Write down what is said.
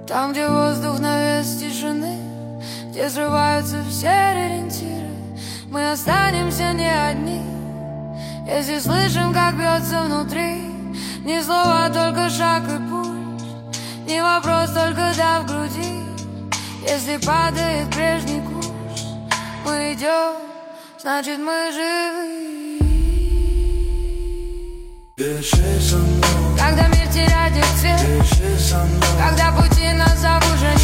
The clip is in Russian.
Там, где воздух на вес тишины, где срываются все ориентиры, мы останемся не одни, если слышим, как бьется внутри. Ни слова, только шаг и путь, не вопрос, только да в груди. Если падает прежний курс, мы идем, значит мы живы. Дыши со мной, когда мир теряет цвет, дыши со мной, когда пути нас зовут уже